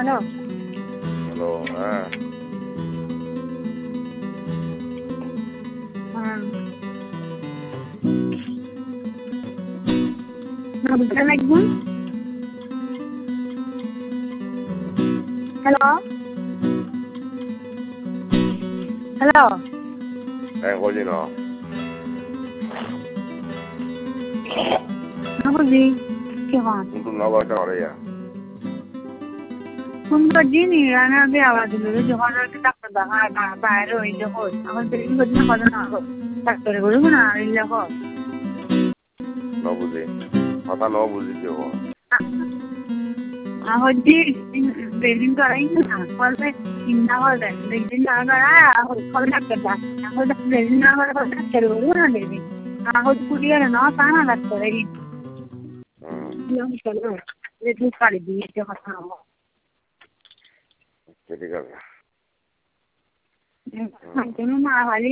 Hello hello, হ্যাঁ। বুঝতে লাগবেন hello hello কইলি ন বুঝি কেমন কিন্তু নগরটা হরে যা সুন্দর জিনি রানা দিয়ে আওয়াজ দিল যখন ডাক্তার দেখা বাইরে হইলে হয় আমার বেশি বদিন কথা না ডাক্তারে বলবো না হইলে হয় ন বুঝি কথা ন বুঝি কেউ হচ্ছে বেদিন করাই না বলবে চিন্তা করবে বেদিন না করা কবে ডাক্তার ডাক্তার বেদিন না করে ডাক্তারে বলবো না বেদিন হচ্ছে কুড়িয়ে না তা না ডাক্তারে তুই পারি দিয়ে কথা হবো ঠিক আছে কোনো মা ভালি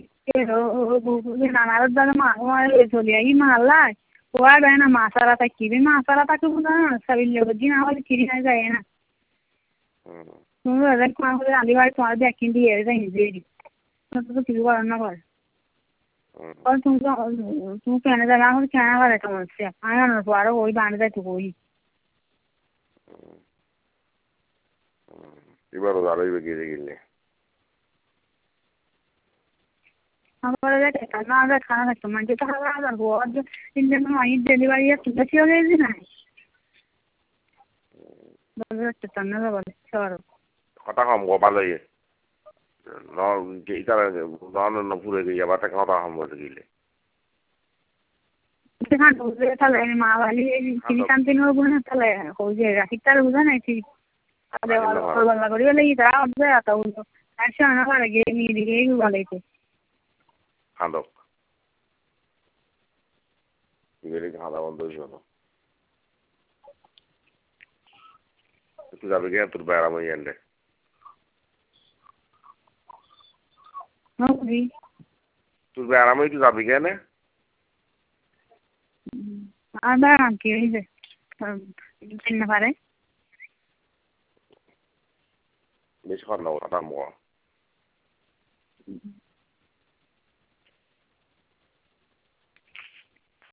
নানার দ্বারা মা চলে আই মারলাই ওয়া যায় না মাসারা তাকিবে মাসারা তাকে বোঝা না সাবিল দিন আমার কিরি না যায় না তুমি এদের কোন করে আলিবাই তোমার দেখি দিয়ে যাই দেরি তো কিছু করার না কর और तुम कहने लगा हूँ कहना वाला समस्या आया ना तो आरो वही बांध दे तो वही এবার আরোই গিয়ে গেলে हमारे देखे खाना अगर खाना रखते मंडे तो हमारा अगर वो आज इंडियन में वही डिलीवरी है तो अच्छी हो गई ना बोल रहे चलने लगा चलो কথা কম গবা লইয়ে ন ইতারা ন পুরে গিয়ে বাটা কথা কম বলে গিলে हाँ दूसरे थाले माँ वाली किसी शांति में बोलना थाले हो जाएगा कितना रुझान है थी अरे वाला करी वाले इधर आ जाए आता हूँ तो ऐसे आना वाला गेम ही गेम वाले थे খান্দক গেলে খাওয়া বন্ধ হয়েছিল তুই যাবি কেন তোর বেড়াম হয়ে গেলে नौकरी তোর বেড়াম হয়ে তুই যাবি কেন आधा काम की वही से चिन्ह पारे বেশি কথা না কথা